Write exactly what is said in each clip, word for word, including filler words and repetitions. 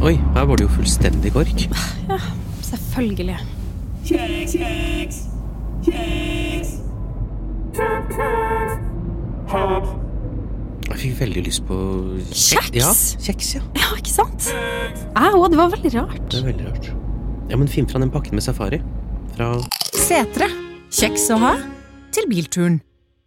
Oi, her var det jo fullstendig kork. Ja, selvfølgelig. Kjeks, kjeks, kjeks. Jeg fikk veldig lyst på Kjeks? Ja, kjeks, ja. Ja, ikke sant? Au, det var veldig rart. Det er veldig rart. Ja, men finn fra den pakken med safari. Fra Setre. Kjeks å ha til bilturen.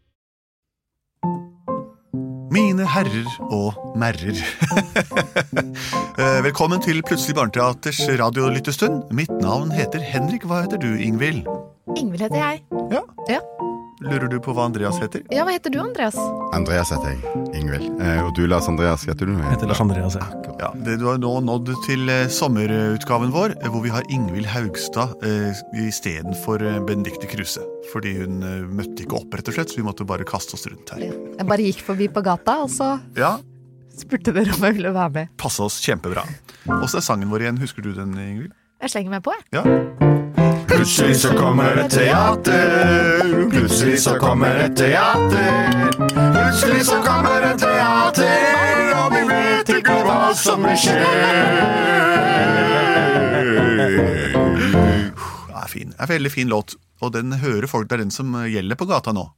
Mine herrer og merrer. Velkommen til Plutselig Barneteaters radiolyttestund. Mitt navn heter Henrik. Hva heter du, Ingvild? Ingvild heter jeg. Ja. Ja. Lurer du på hva Andreas heter? Ja, hva heter du, Andreas? Andreas heter jeg, Ingvild. Eh, og du, Lars Andreas, heter du? Jeg heter Lars Andreas, ja. Ja, det, du har nå nådd til eh, sommerutgaven vår, eh, hvor vi har Ingvild Haugstad eh, i stedet for eh, Benedikte Kruse. Fordi hun eh, møtte ikke opp, rett og slett, så vi måtte bare kaste oss rundt her. Jeg bare gikk forbi på gata, og så Ja, spurte dere om jeg ville være med. passet oss kjempebra. Og så er sangen vår igjen, husker du den, Ingvild? Jeg slenger meg på, jeg. Ja. Plutselig så kommer det teater. Plutselig så kommer det teater. Plutselig så kommer det teater. Og vi vet ikke hva som vil skje. Det er fin. Det er en veldig fin låt, og den hører folk, det er den som gjelder på gata nå.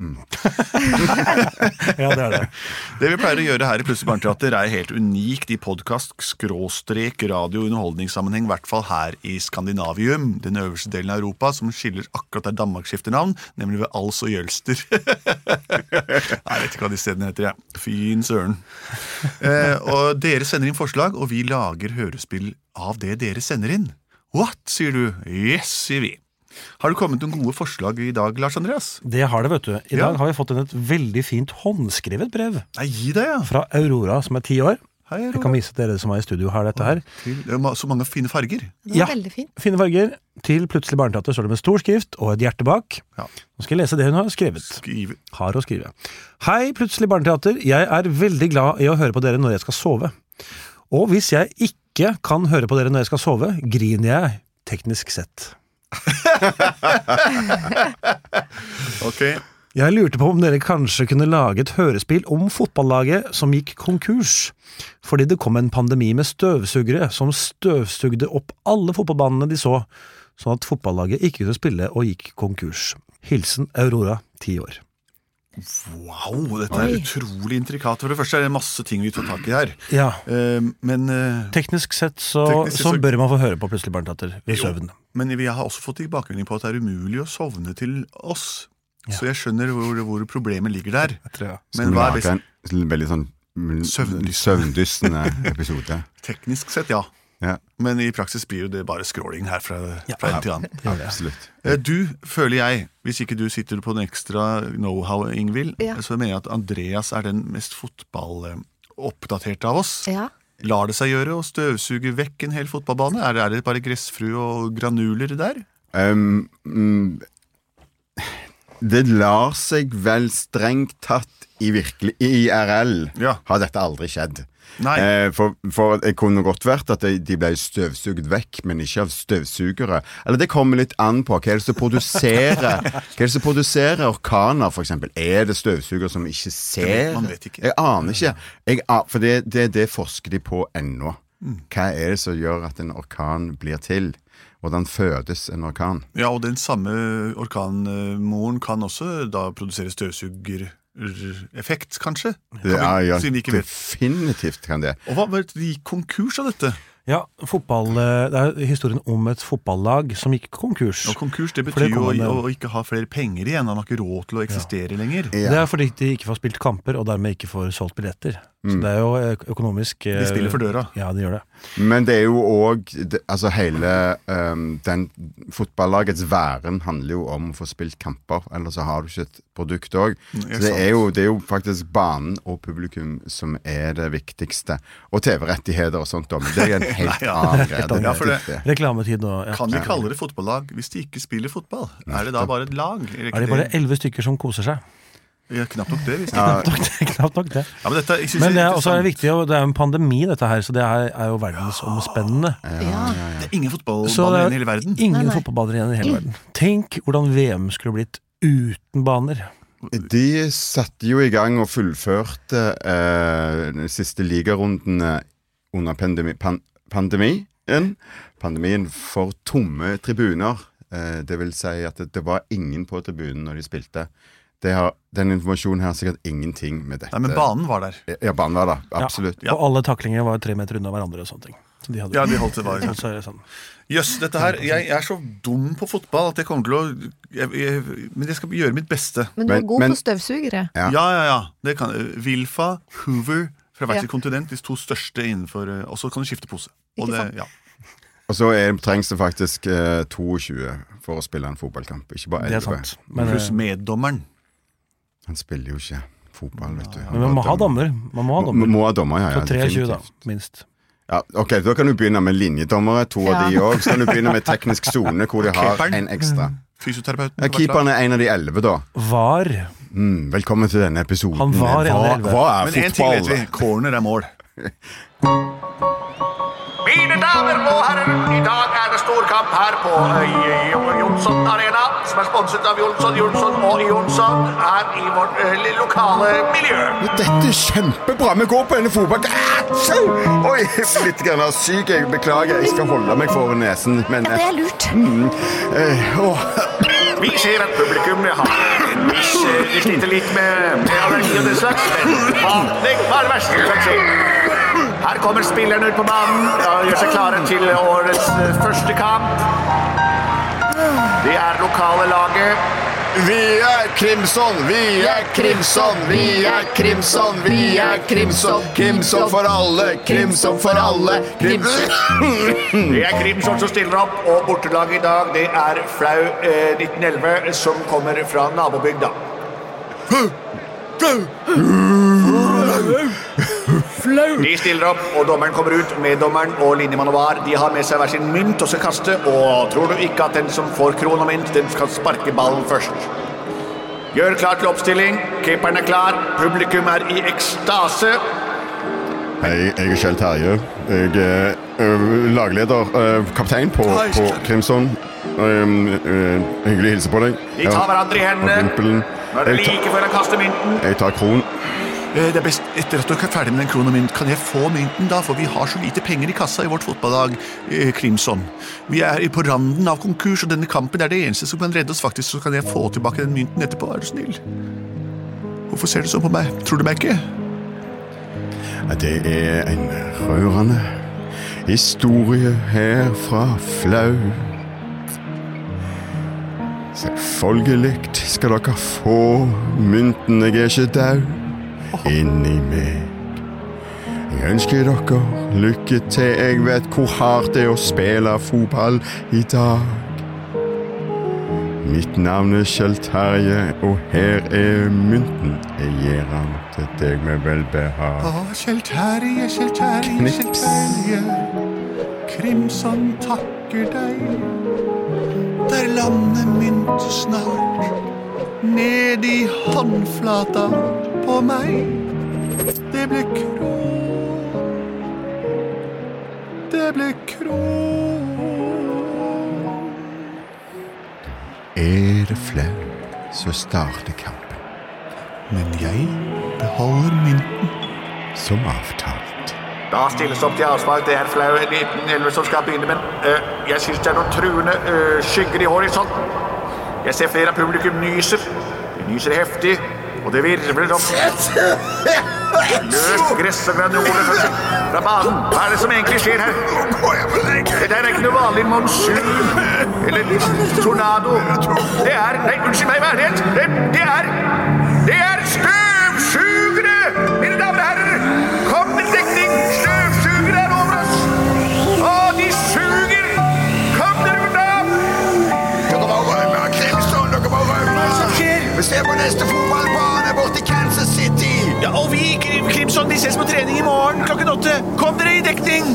Ja, det er det. Det vi pleier å gjøre her i Plutselig Barneteater er helt unikt i podcast, skråstrek, radio, underholdningssammenheng, i hvert fall her i Skandinavium, den øverste delen av Europa, som skiller akkurat der Danmark skifter navn, nemlig ved Als og Jølster. Jeg vet ikke hva de stedene heter, ja. Fin søren. Eh, og dere sender inn forslag, og vi lager hørespill av det dere sender inn. What, sier du? Yes, sier vi. Har det kommet noen gode forslag i dag, Lars Andreas? Det har det, vet du. I Ja. dag har vi fått inn et veldig fint håndskrevet brev Nei, gi deg, ja. fra Aurora, som er ti år. Hei, Jeg kan vise dere som er i studio her dette her. Til, det er ma- så mange fine farger. Det var Ja. veldig fint. Fine farger. Til Plutselig Barneteater står det med stor skrift og et hjerte bak. Ja. Nå skal jeg lese det hun har skrevet. Skrive. Har å skrive. Hei, Plutselig Barneteater. Jeg er veldig glad i å høre på dere når jeg skal sove. Og hvis jeg ikke kan høre på dere når jeg skal sove, griner jeg teknisk sett. Ok. Jeg lurte på om dere kanskje kunne lage et hørespill om fotballaget som gikk konkurs, fordi det kom en pandemi med støvsugere som støvsugde opp alle fotballbanene de så, sånn at fotballaget ikke kunne spille og gikk konkurs. Hilsen Aurora, ti år. Wow, dette er Oi. utrolig intrikat. For det første er det masse ting vi tar tak i her. Ja, Eh, men, eh, teknisk sett så, Teknisk sett så så- bør man få høre på Plutselig Barneteater ved Jo. søvn. men vi har også fått tilbakemelding på at det er umulig å sovne til oss. Ja. Så jeg skjønner hvor, hvor problemet ligger der. Jeg tror jeg. Men hva er best? en veldig sånn mm, Søvndyssende. søvndyssende episode? Teknisk sett, ja. Ja, Men i praksis blir jo det bare scrolling her fra, fra en til annen. absolutt. Eh, Du, føler jeg, hvis ikke du sitter på den ekstra know-how, Ingvild, Ja. så mener jeg at Andreas er den mest fotballoppdaterte av oss. Ja. Lar det seg gjøre å støvsuge vekk en hel fotballbane? Er det, er det bare gressfrue og granuler der? Um, mm, det lar seg vel strengt tatt i virkelig I R L Ja. har dette aldri skjedd. Nei. Eh, for, for det kunne godt vært at de, de ble støvsugd vekk, men ikke av støvsugere. Eller det kommer litt an på hva er det som produserer Hva er det som produserer orkaner, for eksempel. Er det støvsugere som ikke ser? Man vet ikke. Jeg aner ikke. Jeg, a- for det, det, det forsker de på ennå. Mm. Hva er det som gjør at en orkan blir til? Hvordan fødes en orkan? Ja, og den samme orkanmoren kan også da produsere støvsugereffekt, kanskje? Kan Ja, vi, ja, siden vi ikke vet. definitivt kan det. Og hva var det de gikk konkurs av dette? Ja, fotball, eh, det er historien om et fotballag som gikk konkurs. Og konkurs, det For det betyr jo kommer å, med- å ikke ha flere penger igjen. Han har ikke råd til å eksistere lenger. Det er fordi de ikke får spilt kamper, og dermed ikke får solgt billetter. Så det er jo ø- økonomisk eh, De spiller for døra. Ja, de gjør det. Men det er jo òg Altså hele um, den fotballagets væren handler jo om å få spilt kamper, ellers så har du ikke et produkt òg. Så det er, jo, det er jo faktisk banen og publikum som er det viktigste. Og T V-rettigheter og sånt. Men det er en helt Nei, ja. annen greie. Helt annen Ja, for det- det. Reklametid og ja. Kan vi kalle det fotballag hvis de ikke spiller fotball? Er det da bare et lag? Eller Er det bare elleve stykker som koser seg? Ja, knapt nok det. Hvis de... Ja, Knapt nok det, knapt nok det. Ja, men dette, jeg synes Men det er interessant. også er det viktig, og det er jo en pandemi dette her, så det er, er jo verdensomspennende. Ja. Det er ingen Så fotballbaner det igjen er i hele verden. ingen Nei, nei. fotballbaner igjen i hele verden. Tenk hvordan V M skulle blitt uten baner. De satte jo i gang og fullførte eh, de siste ligarundene under pandemi, pan, pandemien. Pandemien for tomme tribuner. Eh, det vil si at det, det var ingen på tribunen når de spilte. Det har, den informasjonen her har sikkert ingenting med dette. Nei, men banen var der. Ja, banen var der, absolutt. Ja, og alle taklinger var tre meter unna hverandre og sånne ting. Så de hadde, ja, de holdt det var. Så er det sånn. Jøss, dette her, jeg, jeg er så dum på fotball at jeg kommer til å jeg, jeg, Men jeg skal gjøre mitt beste. Men du er Men- god men- på støvsugere. Ja. Ja, ja, ja. Det kan, Wilfa, Hoover fra hvert Ja. sitt kontinent, de to største innenfor eh, Og så kan du skifte pose. Og Ikke det, sant? ja. Og så er, trengs det faktisk eh, toogtjue for å spille en fotballkamp, ikke bare Det er elleve. sant. Men, Pluss eh, meddommeren. Han spiller jo ikke fotball, vet du. men man må ha dommer. Man må ha Må, dommer. må ha dommer, ja. ja Så treogtjue da, definitivt. minst. Ja, ok, da kan du begynne med linjedommere, to av Ja. de også. Så kan du begynne med teknisk zone, hvor de har Keeperen. en ekstra. Fysioterapeuten. Ja, keeperen er en av de elleve, da. Var. Mm, velkommen til denne episoden. Han var en av de hva, elleve. hva er Men en ting vet fotball? vi. Corner er mål. Mine damer og herrer, i dag er det storkamp her på eh, Jonsson Arena, som er sponset av Jonsson, Jonsson og Jonsson her i vårt eh, lokale miljø. Dette er kjempebra. Vi går på denne fotball. Ah, oi, litt grann av syk. Jeg beklager. Jeg skal holde meg for nesen. Men Det er lurt. eh, åh. Vi ser at publikum har en viss eh, de sliter litt med, med allergi og den slags, men vanlig, hva er det verste du kan se? Her kommer spillerne ut på banen og gjør seg klare til årets eh, første kamp. Det er lokale laget. Vi er Crimson, vi er Crimson, vi er Crimson, vi er Crimson. Crimson for alle, Crimson for alle. Crimson. Det er Crimson som stiller opp, og bortelaget i dag, det er Flau eh, nitten elleve, som kommer fra nabobygda. De stiller opp, og dommeren kommer ut med dommeren og linjemann og var. De har med seg hver sin mynt og skal kaste, og tror du ikke at den som får kron og mynt, den skal sparke ballen først. Gjør klar til oppstilling, keeperen er klar, publikum er i ekstase. Hei, jeg er Kjell Terje. Jeg er ø, lagleder, ø, kaptein på, Hei, på Kjell. Crimson. Um, uh, hyggelig å hilse på deg. De tar hverandre i hendene. Og vimpelen. Nå er det Jeg, like før han kaster mynten. ta, jeg tar kron. Eh, Det er best etter at dere er ferdig med den kronen min. Kan jeg få mynten da? For vi har så lite penger i kassa i vårt fotballag, eh, Crimson. Vi er på randen av konkurs, og denne kampen er det eneste som kan redde oss faktisk. Så kan jeg få tilbake den mynten etterpå, er du snill? Hvorfor ser du sånn på meg? Tror du meg ikke? Ja, det er en rørende historie her fra Flau. Selvfølgelig skal dere få mynten, jeg er ikke dau inni meg. Jeg ønsker dere lykke til, jeg vet hvor hardt det er å spille fotball i dag. Mitt navn er Kjell Terje, og her er mynten. Jeg gir den til deg med velbehag. Å, Kjell Terje, Kjell Terje, Kjell Knips. Terje. Crimson takker deg. Der lander mynt snart ned i håndflata på meg. Det ble kron. Det ble kron. Er det Flau, så starter kampen. Men jeg beholder mynten. Som avtalt. Da stilles opp til avspark. Det er Flau nitten elleve som skal begynne, men øh, jeg synes det er noen truende øh, skygger i horisonten. Jeg ser flere av publikum nyser. De nyser heftig, og det virvler opp. Løst gress og granoler fra, fra banen. Hva er det som egentlig skjer her? Det der er ikke noe vanlig monsun eller tornado. Det er, nei, unnskyld meg, verdighet. Det, det er, det er støvsugere! Mine damer og herrer, kom med dekning. Støvsugere er over oss. Å, de suger. Kom dere unna. Dere må rømme, Crimson, dere må rømme. Vi ser på neste fotballbane bort i Kansas City. Ja, og vi, Crimson, vi ses på trening i morgen klokken åtte. Kom dere i dekning!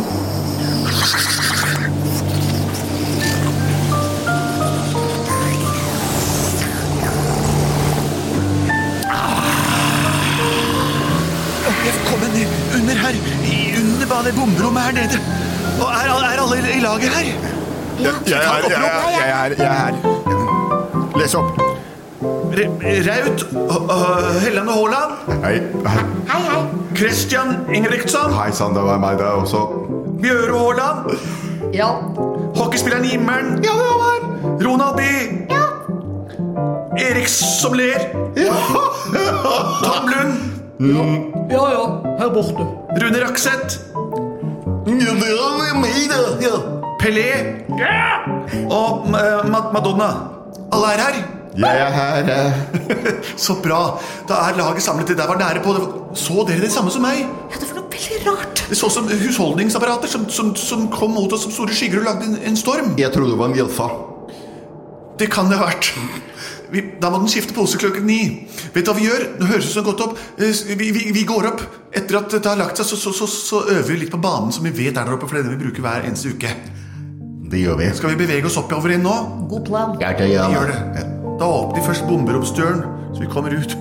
Jeg kommer ned under her, i- under bare det bomberommet her nede. Og er, er alle i laget her? Jeg er her, jeg er her, jeg er her. Les opp. Raut uh, Helland og Haaland. Hei. Hei. Hei, hei. Christian Ingebrigtsen. Hei sann, det var meg der også. Bjøre Haaland. Ja. Hockeyspilleren Himmelen. Ja, det var meg. Ronald B. Ja. Erik som ler. Ja. Tom Lund. Ja, ja, her borte. Rune Rakseth. Ja, det er meg da. Ja. Pelé. Og uh, Madonna. Alle er her. Jeg er her. eh. Så bra. Da er laget samlet. Det der var nære på. Så dere det samme som meg? Ja, det var noe veldig rart. Det så som husholdningsapparater som, som, som kom mot oss som store skygger og lagde en, en storm. Jeg trodde det var en gjelfa. Det kan det ha vært. Vi, da må den skifte pose klokken ni. Vet du hva vi gjør? Nå høres det sånn godt opp. Vi, vi, vi går opp. Etter at det har lagt seg, så, så, så, så øver vi litt på banen som vi vet er der oppe, for det er det vi bruker hver eneste uke. Det gjør vi. Skal vi bevege oss oppover inn nå? God plan. Ja, det gjør Vi gjør det. Da åpner de først bomberoppstøren, så vi kommer ut.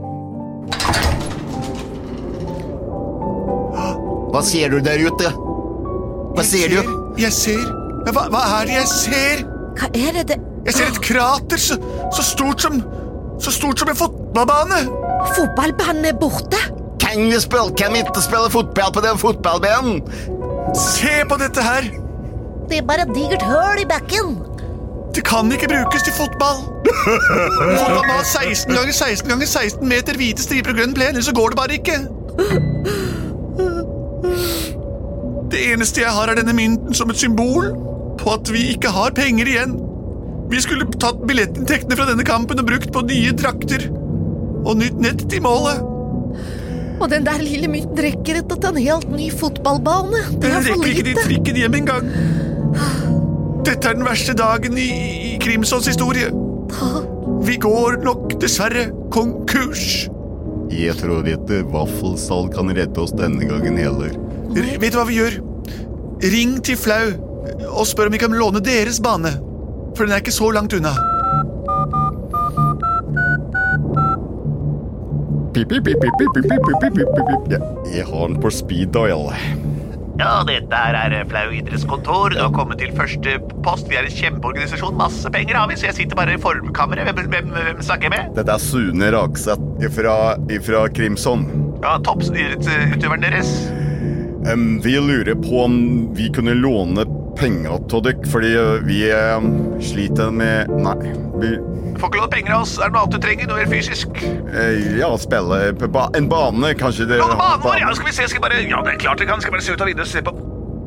Hva ser du der ute? Hva ser du? Jeg ser. Men hva, hva er det jeg ser? Hva er det det? Jeg ser et krater så, så stort som så stort som en fotballbane. Fotballbanen er borte. Kan vi spille? Kan vi ikke spille fotball på den fotballbanen? Se på dette her. Det er bare et digert høl i bakken. Det kan ikke brukes til fotball. Fotball må ha seksten ganger seksten ganger seksten meter hvite striper og grønn plen, ellers så går det bare ikke. Det eneste jeg har er denne mynten som et symbol på at vi ikke har penger igjen. Vi skulle tatt billettinntektene fra denne kampen og brukt på nye drakter og nytt nett til målet. Og den der lille mynten rekker etter til en helt ny fotballbane. Det Den er for rekker ikke de lite. trikken hjem en gang. Dette er den verste dagen i, i Crimsons historie. Vi går nok dessverre konkurs. Jeg tror ikke vaffelstall kan redde oss denne gangen heller. R- Vet du hva vi gjør? Ring til Flau og spør om vi kan låne deres bane. For den er ikke så langt unna. Pip, pip, pip, pip, pip, pip, pip, pip, pip, pip. Ja, jeg har den på speed dial. Ja, dette er Flau idrettskontor. Du har kommet til første post. Vi er en kjempeorganisasjon. Masse penger har vi, så jeg sitter bare i formkammeret. Hvem, hvem, hvem snakker jeg med? Dette er Sune Rakseth ifra, ifra Crimson. Ja, toppidrettsutøveren deres. Um, vi lurer på om vi kunne låne penger til dere, fordi vi um, sliter med... Nei, vi... Du får ikke låne penger av oss. Er det noe annet du trenger? Noe mer fysisk? Eh, ja, spille på ba en bane, kanskje det... Låne banen vår, ja, skal vi se. Skal vi bare... Ja, det er klart det kan. Skal vi bare se ut av vinduet og se på...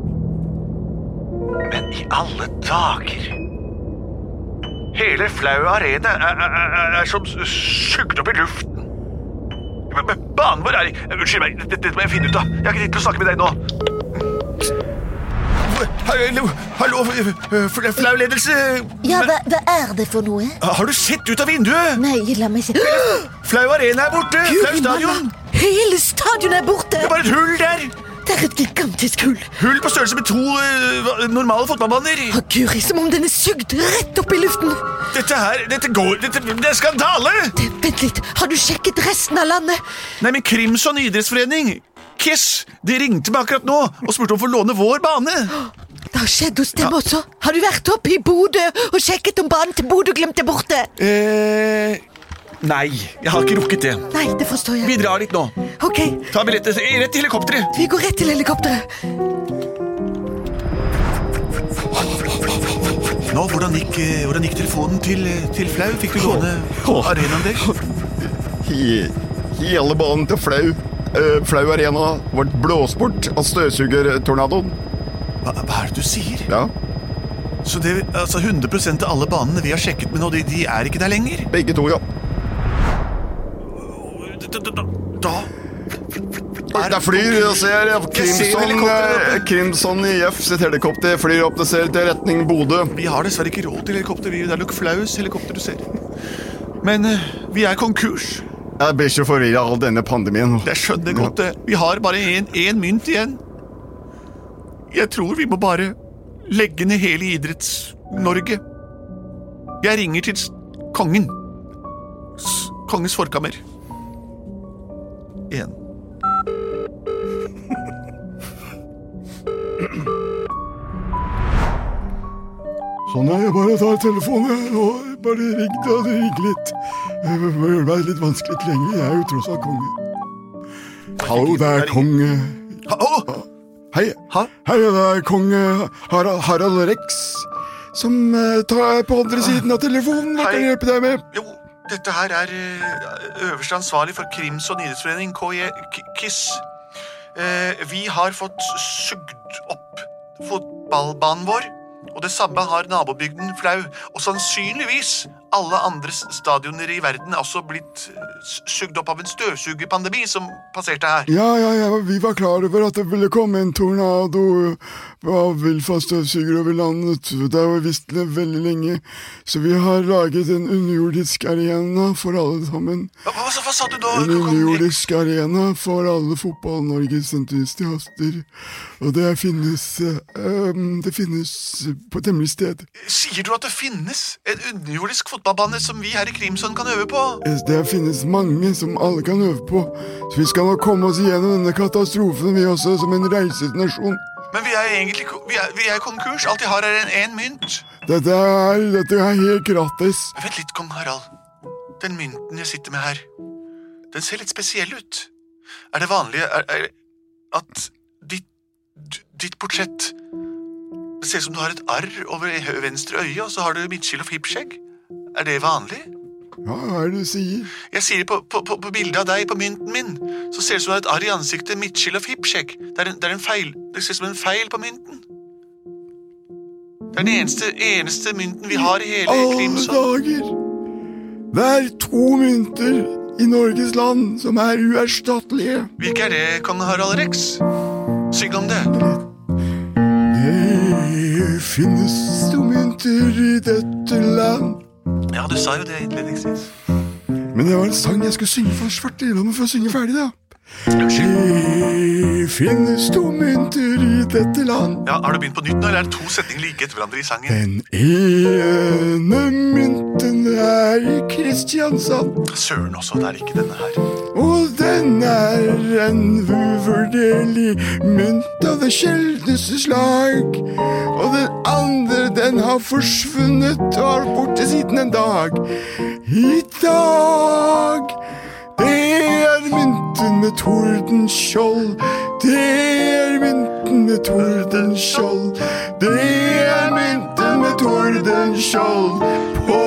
Men i alle dager... Hele Flau Arena er, er, er, er som sugd opp i luften. Men, men banen vår er i... Unnskyld meg, dette, dette må jeg finne ut av. Jeg har ikke tid til å snakke med deg nå. Hallo, hallo, Flau-ledelse. Ja, hva, hva er det for noe? Har du sett ut av vinduet? Nei, la meg se. Flau Arena er borte. Flau stadion. Hele stadion er borte. Det er bare et hull der. Det er et gigantisk hull. Hull på størrelse med to uh, normale fotballbaner. Å, Guri, som om den er sugd rett opp i luften. Dette her, dette går, dette, det er skandale. Det, vent litt, har du sjekket resten av landet? Nei, men Crimson idrettsforening, Kiss, de ringte meg akkurat nå og spurte om å få låne vår bane. Det har skjedd hos dem også. Har du vært oppe i Bodø og sjekket om banen til Bodø glemte borte? Eh, nei, jeg har ikke rukket det. Nei, det forstår jeg. Vi drar litt nå. Ok, Ta billettet, rett til helikopteret. vi går rett til helikopteret. Nå, hvordan gikk, eh, hvordan gikk telefonen til, eh, til Flau? Fikk du låne arenaen deres? He hele banen til Flau. Uh, Flau Arena ble blåst bort av støvsugertornadoen. Hva, hva er det du sier? Ja, Så det, altså hundre prosent av alle banene vi har sjekket med nå, de, de er ikke der lenger? begge to, ja. Da, da, da. Der flyr, jeg ser Jeg ser Crimson, helikopteret. eh, Crimson I F sitt helikopter flyr opp, det ser til retning Bodø. Vi har dessverre ikke råd til helikopter. Vi- Det er nok Flaus helikopter du ser. Men eh, vi er konkurs. Jeg blir ikke forvirret av denne pandemien. Jeg skjønner godt det. Vi har bare en, en mynt igjen. Jeg tror vi må bare legge ned hele idretts-Norge. Jeg ringer til s- kongen. S kongens forkammer. En. Sånn er jeg bare tar telefonen og bare ringte og ringte litt. Jeg må gjøre meg litt vanskelig tilgjengelig. Jeg er jo tross alt konge. Hallo, det er konge. Hallo! Hei, hei, det er konge Harald, Harald Rex, som uh, tar på andre siden av telefonen. Hva kan jeg hjelpe deg med? Jo, dette her er uh, øverste ansvarlig for Crimson idrettsforening, K I KISS. Uh, vi har fått sugd opp fotballbanen vår, og det samme har nabobygden Flau, og sannsynligvis alle andre stadioner i verden er også blitt sugd opp av en støvsugerpandemi som passerte her. Ja, ja, ja, vi var klar over at det ville komme en tornado av villfaststøvsuger over landet. Det har vi visst det veldig lenge, så vi har laget en underjordisk arena for alle sammen. Hva, hva, hva sa du da? En underjordisk arena for alle fotball-Norges entusiaster, og det finnes, um, det finnes på et hemmelig sted. Sier du at det finnes en underjordisk fotballbane som vi her i Crimson kan øve på? Det finnes mange som alle kan øve på, så vi skal nå komme oss igjennom denne katastrofen vi også som en reisenasjon. Men vi er egentlig vi er, vi er konkurs. Alt jeg har er en, en mynt. Dette er, dette er helt gratis. Vent litt, kong Harald. Den mynten jeg sitter med her, den ser litt spesiell ut. Er det vanlige er, er, at ditt, ditt portrett, det ser ut som du har et arr over venstre øye, og så har du midtskill og fippskjegg? Er det vanlig? Ja, hva er det du sier? Jeg sier på, på, på, på bildet av deg på mynten min, så ser det ut som du har et arr i ansiktet, midtskill og fippskjegg. Det er en, det er en feil. Det ser ut som en feil på mynten. Det er den eneste, eneste mynten vi har i hele Crimson. Alle dager! Det er to mynter i Norges land som er uerstattelige. Hvilke er det, kong Harald Rex? Syng om det. Det finnes to mynter i dette land. Ja, du sa jo det innledningsvis. Men det var en sang jeg skulle synge for svarte. La meg få synge ferdig, da. Det finnes to mynter i dette land. Ja, har du begynt på nytt nå, eller er det to setninger like etter hverandre i sangen? Den ene mynten er i Kristiansand. Søren også, det er ikke denne her. Og den er en uvurderlig mynt av det sjeldneste slag. Og den andre, den har forsvunnet og har borte siden en dag. I dag, det er mynten med tordenskjold. Det er mynten med tordenskjold. Det er mynten med tordenskjold på.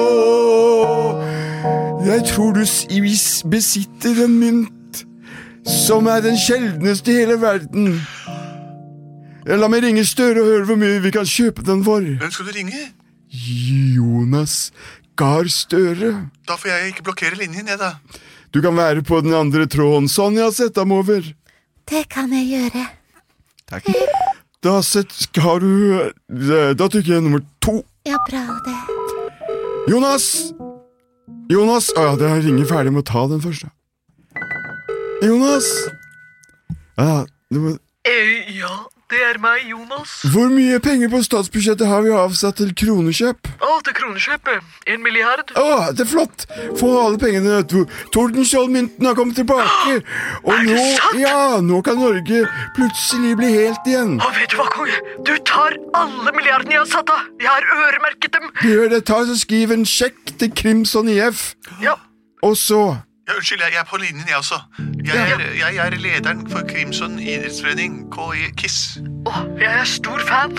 Jeg tror du besitter en mynt som er den sjeldneste i hele verden. La meg ringe Støre og høre hvor mye vi kan kjøpe den for. Hvem skal du ringe? Jonas Gahr Støre. Da får jeg ikke blokkere linjen, jeg da. Du kan være på den andre tråden. Sonja, sett dem over. Det kan jeg gjøre. Takk. Da sett, har du... Da trykker jeg nummer to. Ja, bra det. Jonas! Jonas! Å ja, det er ringen ferdig med å ta den først da. Jonas! Ja, det må... Eh, ja, det er meg, Jonas. Hvor mye penger på statsbudsjettet har vi avsatt til kronekjøp? Å, til kronekjøpet. En milliard. Å, det er flott! Få alle pengene. Tordenskjold-mynten har kommet tilbake. Og er det nå, sant? ja, nå kan Norge plutselig bli helt igjen. Å, vet du hva, konge? Du tar alle milliardene jeg har satt av. Jeg har øremerket dem. Du gjør det, ta og skriv en sjekk til Crimson I F. Ja. Og så... Ja, unnskyld, jeg er på linjen, jeg også. Jeg er, jeg er lederen for Crimson idrettsforening, K I KISS. Å, jeg er stor fan.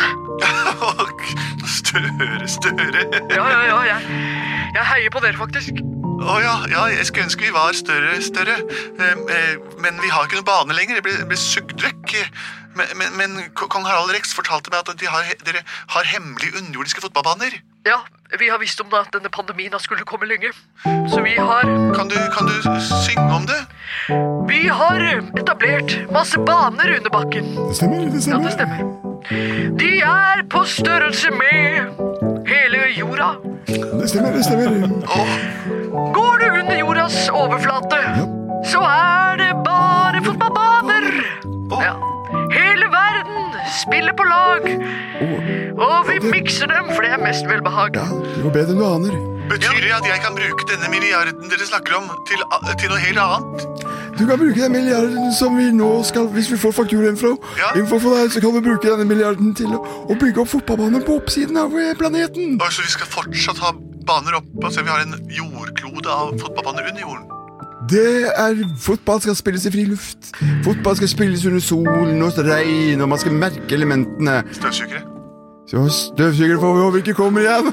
Støre, Støre. Ja, ja, ja, jeg, jeg heier på dere faktisk. Å ja, ja, jeg skulle ønske vi var større, større. Eh, eh, men vi har ikke noen bane lenger, det ble, ble sugd vekk. Men, men, men kong Harald Rex fortalte meg at de har, dere har hemmelige underjordiske fotballbaner. Ja, vi har visst om det at denne pandemien skulle komme lenge. Så vi har... Kan du, kan du synge om det? Vi har etablert masse baner under bakken. Det stemmer, det stemmer. Ja, det stemmer. De er på størrelse med hele jorda. Det stemmer, det stemmer. Åh, Går du under jordas overflate, så er det bare fotballbaner. Ja. Hele verden spiller på lag, og vi mikser dem, for det er mest velbehag. Ja, det var bedre enn du aner. betyr det at jeg kan bruke denne milliarden dere snakker om til, til noe helt annet? Du kan bruke den milliarden som vi nå skal, hvis vi får fakturaen fra, Ja. info for deg, så kan du bruke denne milliarden til å, å bygge opp fotballbanen på oppsiden av planeten. Og så vi skal fortsatt ha baner oppe, så vi har en jordklode av fotballbaner under jorden. Det er fotball skal spilles i fri luft. Fotball skal spilles under solen og regn, og man skal merke elementene. Støvsugere. Så støvsugere får vi håpe ikke kommer igjen.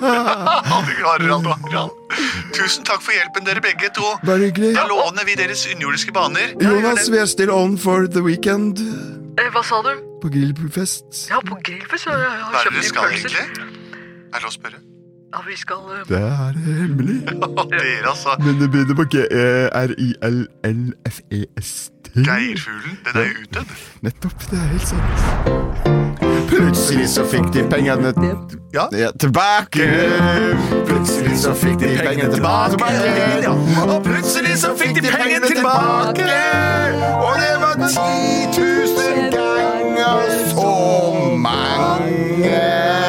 Tusen takk for hjelpen dere begge to. Bare hyggelig. Da låner vi deres underjordiske baner. Jonas, vi er still on for the weekend. Eh, hva sa du? På grillfest. Ja, på grillfest. Jeg har Hva er det kjøpt dere inn skal pølser. egentlig? Er det lov å spørre? Ja, vi skal... eh, Det er hemmelig. Dere altså. Men det begynner på G E R I L L F E S T. Geirfuglen, den er jo utdødd. Nettopp, det er helt sant. Plutselig så fikk de pengene Ja. ja, tilbake. Plutselig så fikk de pengene tilbake. Og plutselig så fikk de pengene tilbake. Og det var ti tusen ganger så mange.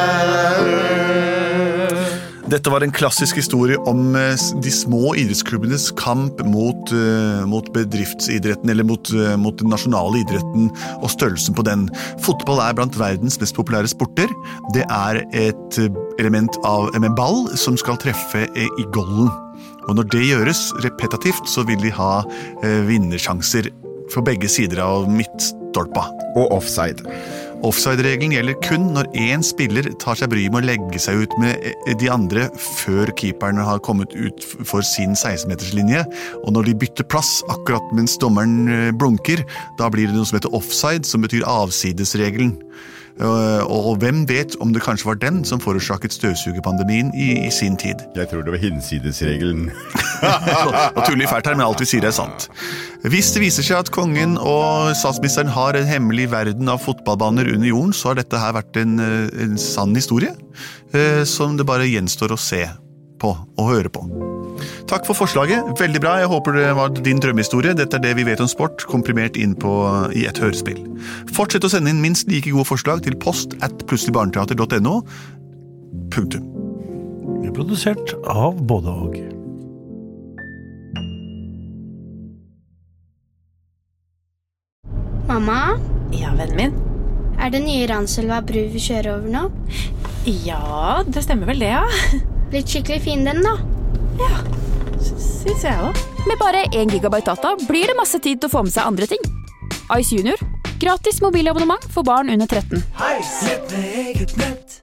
Dette var en klassisk historie om eh, de små idrettsklubbenes kamp mot, eh, mot bedriftsidretten, eller mot, eh, mot den nasjonale idretten og størrelsen på den. Fotball er blant verdens mest populære sporter. Det er et eh, element av med ball som skal treffe eh, i golden. Og når det gjøres repetitivt, så vil de ha eh, vinnersjanser for begge sider av midtstolpa. Og offside. Offside-regelen gjelder kun når en spiller tar seg bry med å legge seg ut med de andre før keeperen har kommet ut for sin seksten-meterslinje, og når de bytter plass akkurat mens dommeren blunker, da blir det noe som heter offside, som betyr avsidesregelen. Og hvem vet om det kanskje var den som forårsaket støvsugerpandemien i, i sin tid. Jeg tror det var hinsidesregelen. Og tuller fælt her, men alt vi sier er sant. Hvis det viser seg at kongen og statsministeren har en hemmelig verden av fotballbaner under jorden, så har dette her vært en, en sann historie, som det bare gjenstår å se på og høre på. Takk for forslaget, veldig bra. Jeg håper det var din drømmehistorie. Dette er det vi vet om sport, komprimert inn på, i et hørespill. Fortsett å sende inn minst like gode forslag til post at plutseligbarneteater punktum no. Punktum. Vi er produsert av både og. Mamma, Ja, vennen min. er det nye Ranselva bru vi kjører over nå? Ja, det stemmer vel det, ja. Blitt skikkelig fin den da. Ja, synes jeg også. Med bare én gigabyte data blir det masse tid til å få med seg andre ting. Ice Junior. Gratis mobilabonnement for barn under tretten. Ice, nett med eget nett.